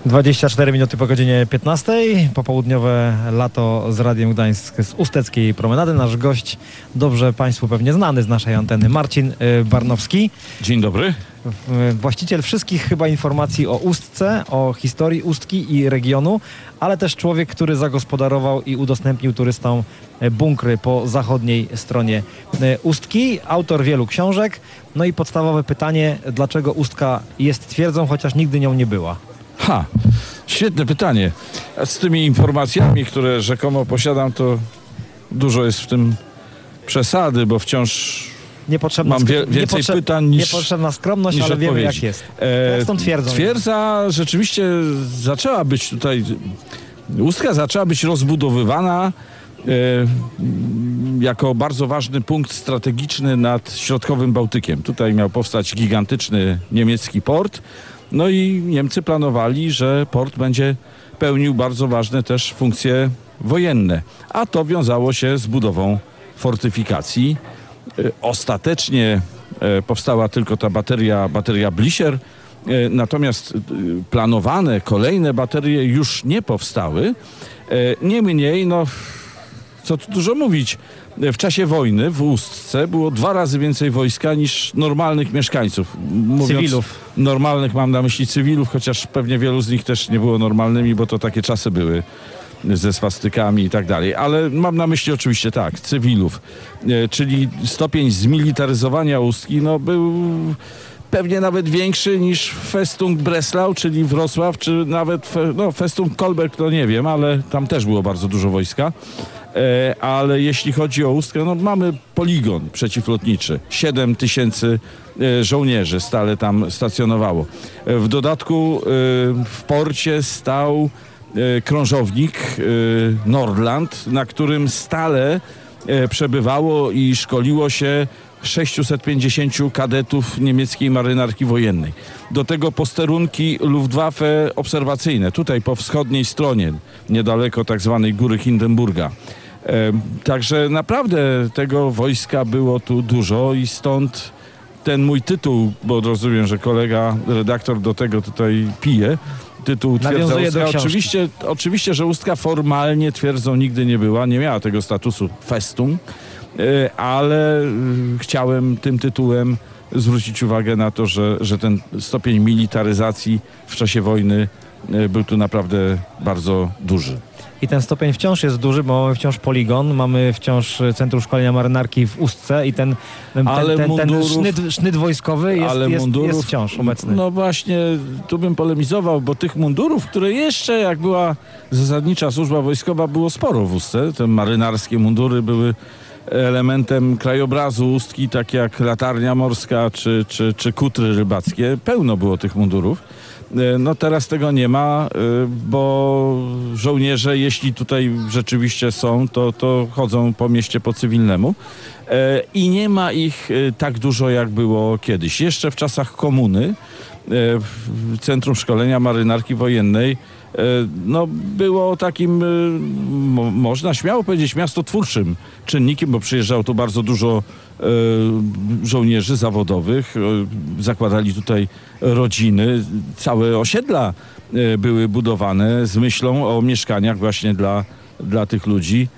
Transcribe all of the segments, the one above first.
24 minuty po godzinie 15. Popołudniowe lato z Radiem Gdańsk z Usteckiej Promenady. Nasz gość, dobrze Państwu pewnie znany z naszej anteny, Marcin Barnowski. Dzień dobry. Właściciel wszystkich chyba informacji o Ustce, o historii Ustki i regionu, ale też człowiek, który zagospodarował i udostępnił turystom bunkry po zachodniej stronie Ustki. Autor wielu książek. No i podstawowe pytanie, dlaczego Ustka jest twierdzą, chociaż nigdy nią nie była? Świetne pytanie. A z tymi informacjami, które rzekomo posiadam, to dużo jest w tym przesady, bo wciąż mam więcej pytań niż niepotrzebna skromność, ale wiemy jak jest. Jak stąd twierdzą? Twierdza rzeczywiście zaczęła być tutaj, Ustka zaczęła być rozbudowywana jako bardzo ważny punkt strategiczny nad środkowym Bałtykiem. Tutaj miał powstać gigantyczny niemiecki port. No i Niemcy planowali, że port będzie pełnił bardzo ważne też funkcje wojenne, a to wiązało się z budową fortyfikacji. Ostatecznie powstała tylko ta bateria Blischer, natomiast planowane kolejne baterie już nie powstały. Niemniej, co tu dużo mówić, w czasie wojny w Ustce było 2 razy więcej wojska niż normalnych mieszkańców. Mówiąc cywilów. Normalnych mam na myśli cywilów, chociaż pewnie wielu z nich też nie było normalnymi, bo to takie czasy były ze swastykami i tak dalej. Ale mam na myśli oczywiście tak, cywilów. Czyli stopień zmilitaryzowania Ustki był pewnie nawet większy niż Festung Breslau, czyli Wrocław, czy nawet Festung Kolberg, to nie wiem, ale tam też było bardzo dużo wojska. Ale jeśli chodzi o Ustkę, mamy poligon przeciwlotniczy. 7 000 żołnierzy stale tam stacjonowało. W dodatku w porcie stał krążownik Nordland, na którym stale przebywało i szkoliło się 650 kadetów niemieckiej marynarki wojennej. Do tego posterunki Luftwaffe obserwacyjne, tutaj po wschodniej stronie, niedaleko tak zwanej góry Hindenburga. Także naprawdę tego wojska było tu dużo i stąd ten mój tytuł, bo rozumiem, że kolega redaktor do tego tutaj pije, tytuł twierdza Ustka. Oczywiście, że Ustka formalnie twierdzą nigdy nie była, nie miała tego statusu festum, ale chciałem tym tytułem zwrócić uwagę na to, że ten stopień militaryzacji w czasie wojny był tu naprawdę bardzo duży. I ten stopień wciąż jest duży, bo mamy wciąż poligon, mamy wciąż Centrum Szkolenia Marynarki w Ustce i ten sznyt wojskowy jest wciąż obecny. No właśnie, tu bym polemizował, bo tych mundurów, które jeszcze jak była zasadnicza służba wojskowa, było sporo w Ustce. Te marynarskie mundury były elementem krajobrazu Ustki, tak jak latarnia morska czy kutry rybackie. Pełno było tych mundurów. Teraz tego nie ma, bo żołnierze, jeśli tutaj rzeczywiście są, to chodzą po mieście po cywilnemu i nie ma ich tak dużo, jak było kiedyś. Jeszcze w czasach komuny Centrum Szkolenia Marynarki Wojennej było takim, można śmiało powiedzieć, miastotwórczym czynnikiem, bo przyjeżdżało tu bardzo dużo żołnierzy zawodowych, zakładali tutaj rodziny, całe osiedla były budowane z myślą o mieszkaniach właśnie dla tych ludzi.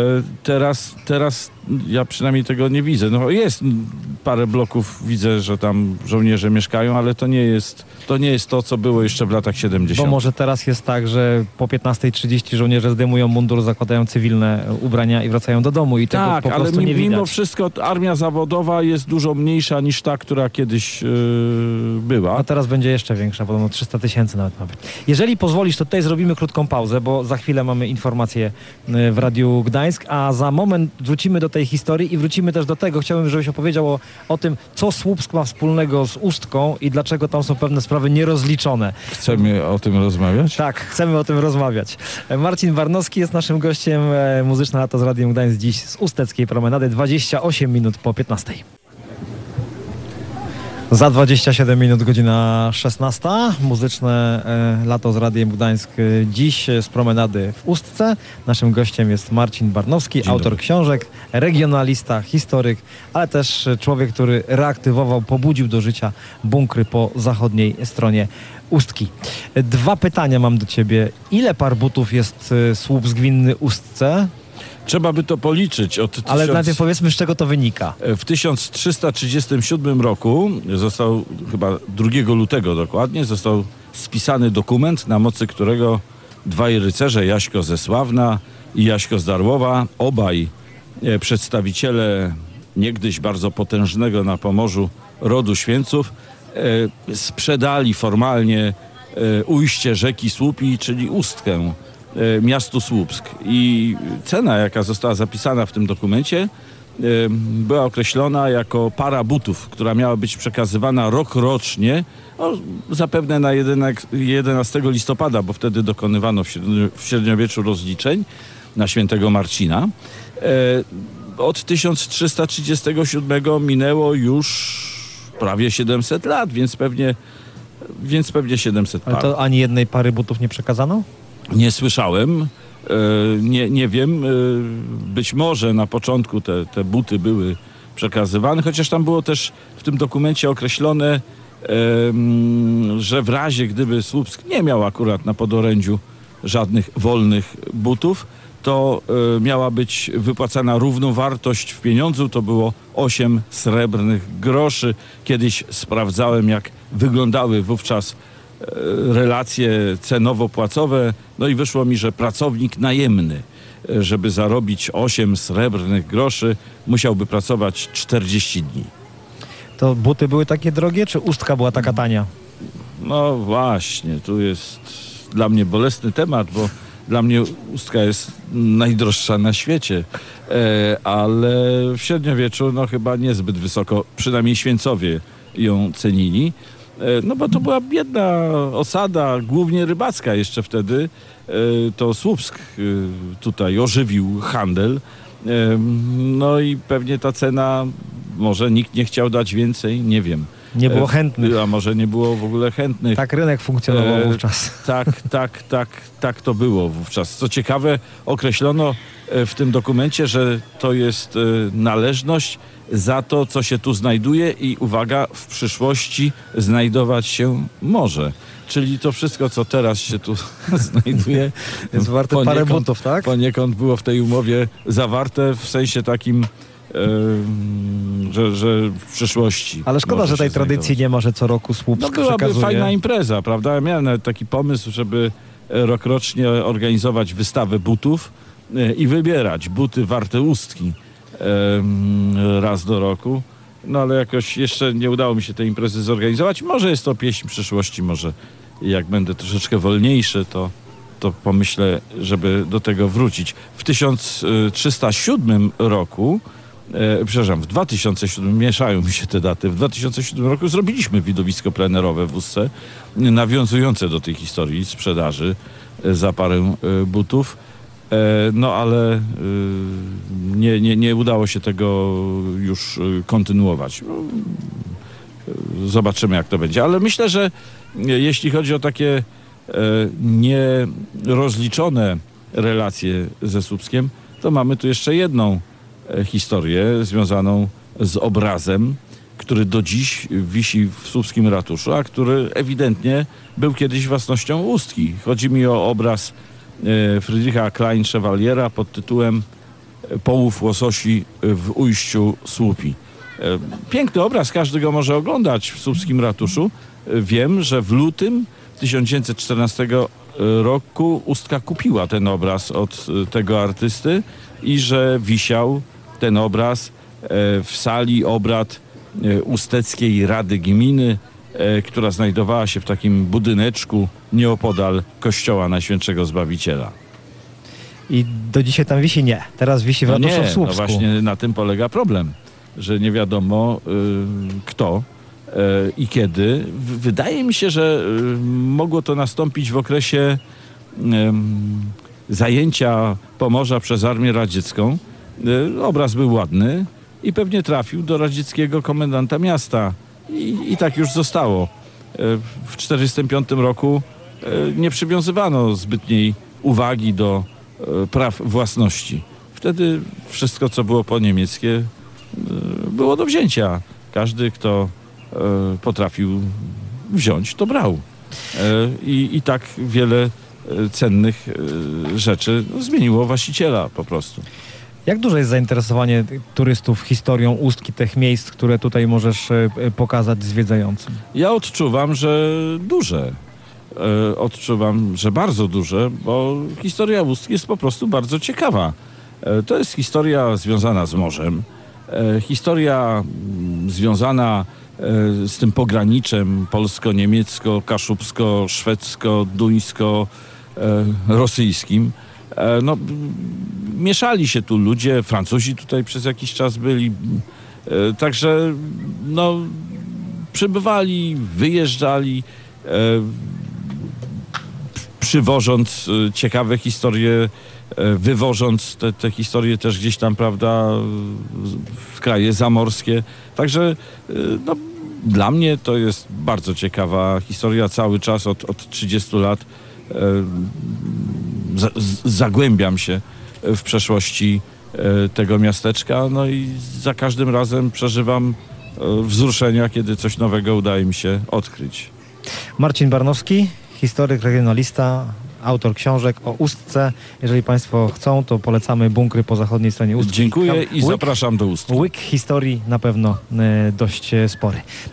Teraz ja przynajmniej tego nie widzę. Jest parę bloków, widzę, że tam żołnierze mieszkają, ale to nie jest to, co było jeszcze w latach 70. Bo może teraz jest tak, że po 15:30 żołnierze zdejmują mundur, zakładają cywilne ubrania i wracają do domu i tego po prostu nie widać. Mimo wszystko armia zawodowa jest dużo mniejsza niż ta, która kiedyś była. A teraz będzie jeszcze większa, podobno 300 000 nawet ma być. Jeżeli pozwolisz, to tutaj zrobimy krótką pauzę, bo za chwilę mamy informacje w Radiu Gdańsk, a za moment wrócimy do tej historii i wrócimy też do tego. Chciałbym, żebyś opowiedział o tym, co Słupsk ma wspólnego z Ustką i dlaczego tam są pewne sprawy nierozliczone. Chcemy o tym rozmawiać? Tak, chcemy o tym rozmawiać. Marcin Barnowski jest naszym gościem. Muzyczne lato z Radiem Gdańsk dziś z Usteckiej Promenady, 28 minut po 15. Za 27 minut, godzina 16. Muzyczne lato z Radiem Gdańsk dziś z promenady w Ustce. Naszym gościem jest Marcin Barnowski, autor książek, regionalista, historyk, ale też człowiek, który reaktywował, pobudził do życia bunkry po zachodniej stronie Ustki. Dwa pytania mam do ciebie. Ile par butów jest Słupsk winny Ustce? Trzeba by to policzyć. Ale najpierw powiedzmy, z czego to wynika. W 1337 roku został, chyba 2 lutego dokładnie, został spisany dokument, na mocy którego dwaj rycerze, Jaśko ze Sławna i Jaśko z Darłowa, obaj przedstawiciele niegdyś bardzo potężnego na Pomorzu rodu Święców, sprzedali formalnie ujście rzeki Słupi, czyli Ustkę, miastu Słupsk. I cena, jaka została zapisana w tym dokumencie, była określona jako para butów, która miała być przekazywana rokrocznie, zapewne na 11 listopada, bo wtedy dokonywano w średniowieczu rozliczeń na świętego Marcina. Od 1337 minęło już prawie 700 lat, więc pewnie 700 par. Ale to ani jednej pary butów nie przekazano? Nie słyszałem, nie wiem, być może na początku te buty były przekazywane, chociaż tam było też w tym dokumencie określone, że w razie gdyby Słupsk nie miał akurat na podorędziu żadnych wolnych butów, to miała być wypłacana równowartość w pieniądzu, to było 8 srebrnych groszy. Kiedyś sprawdzałem, jak wyglądały wówczas relacje cenowo-płacowe, no i wyszło mi, że pracownik najemny, żeby zarobić 8 srebrnych groszy, musiałby pracować 40 dni. To buty były takie drogie, czy Ustka była taka tania? No właśnie, tu jest dla mnie bolesny temat, bo dla mnie Ustka jest najdroższa na świecie, ale w średniowieczu no chyba niezbyt wysoko, przynajmniej Święcowie ją cenili. No bo to była biedna osada, głównie rybacka jeszcze wtedy. To Słupsk tutaj ożywił handel. No i pewnie ta cena, może nikt nie chciał dać więcej, nie wiem. Nie było chętnych. A może nie było w ogóle chętnych. Tak rynek funkcjonował wówczas. Tak to było wówczas. Co ciekawe, określono w tym dokumencie, że to jest należność za to, co się tu znajduje i uwaga, w przyszłości znajdować się może. Czyli to wszystko, co teraz się tu znajduje, jest warte parę butów, tak? Poniekąd było w tej umowie zawarte w sensie takim, że w przyszłości. Ale szkoda, że tej tradycji nie ma, że co roku Słupsk byłaby przekazuje. Fajna impreza, prawda? Ja miałem nawet taki pomysł, żeby rokrocznie organizować wystawę butów i wybierać buty warte Ustki raz do roku. No ale jakoś jeszcze nie udało mi się tej imprezy zorganizować. Może jest to pieśń przyszłości, może jak będę troszeczkę wolniejszy, to pomyślę, żeby do tego wrócić. W 1307 roku, w 2007, mieszają mi się te daty, w 2007 roku zrobiliśmy widowisko plenerowe w Ustce, nawiązujące do tej historii sprzedaży za parę butów. No ale nie udało się tego już kontynuować. Zobaczymy, jak to będzie. Ale myślę, że jeśli chodzi o takie nierozliczone relacje ze Słupskiem, to mamy tu jeszcze jedną historię związaną z obrazem, który do dziś wisi w słupskim ratuszu, a który ewidentnie był kiedyś własnością Ustki. Chodzi mi o obraz Friedricha Klein-Chevaliera pod tytułem Połów łososi w ujściu Słupi. Piękny obraz, każdy go może oglądać w słupskim ratuszu. Wiem, że w lutym 1914 roku Ustka kupiła ten obraz od tego artysty i że wisiał ten obraz w sali obrad Usteckiej Rady Gminy, która znajdowała się w takim budyneczku nieopodal kościoła Najświętszego Zbawiciela. I do dzisiaj tam wisi? Nie. Teraz wisi w ratuszu w Słupsku. No właśnie na tym polega problem, że nie wiadomo kto i kiedy. Wydaje mi się, że mogło to nastąpić w okresie zajęcia Pomorza przez Armię Radziecką. Obraz był ładny i pewnie trafił do radzieckiego komendanta miasta I tak już zostało. W 1945 roku nie przywiązywano zbytniej uwagi do praw własności. Wtedy wszystko, co było po niemieckie, było do wzięcia. Każdy, kto potrafił wziąć, to brał. I tak wiele cennych rzeczy zmieniło właściciela po prostu. Jak duże jest zainteresowanie turystów historią Ustki, tych miejsc, które tutaj możesz pokazać zwiedzającym? Ja odczuwam, że duże. Odczuwam, że bardzo duże, bo historia Ustki jest po prostu bardzo ciekawa. To jest historia związana z morzem, historia związana z tym pograniczem polsko-niemiecko-kaszubsko-szwedzko-duńsko-rosyjskim. No, mieszali się tu ludzie, Francuzi tutaj przez jakiś czas byli, także no, przybywali, wyjeżdżali, przywożąc ciekawe historie, wywożąc te historie też gdzieś tam, prawda, w kraje zamorskie. Także no, dla mnie to jest bardzo ciekawa historia. Cały czas od 30 lat zagłębiam się w przeszłości tego miasteczka, no i za każdym razem przeżywam wzruszenia, kiedy coś nowego udaje mi się odkryć. Marcin Barnowski, historyk, regionalista, autor książek o Ustce. Jeżeli Państwo chcą, to polecamy bunkry po zachodniej stronie Ustki. Dziękuję i zapraszam do Ustki. Łyk historii na pewno dość spory.